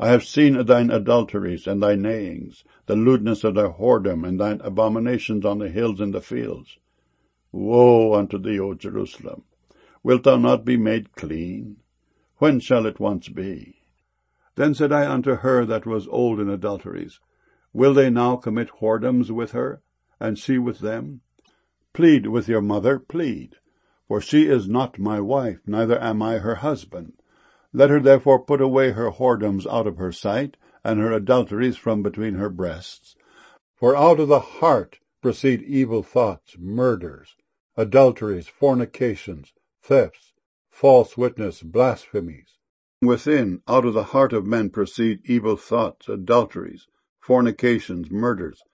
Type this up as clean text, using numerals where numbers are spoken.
I have seen thine adulteries and thy neighings, the lewdness of thy whoredom, and thine abominations on the hills and the fields. Woe unto thee, O Jerusalem! Wilt thou not be made clean? When shall it once be? Then said I unto her that was old in adulteries, Will they now commit whoredoms with her, and she with them? Plead with your mother, plead. For she is not my wife, neither am I her husband. Let her therefore put away her whoredoms out of her sight, and her adulteries from between her breasts. For out of the heart proceed evil thoughts, murders, adulteries, fornications, thefts, false witness, blasphemies. Within, out of the heart of men proceed evil thoughts, adulteries, fornications, murders,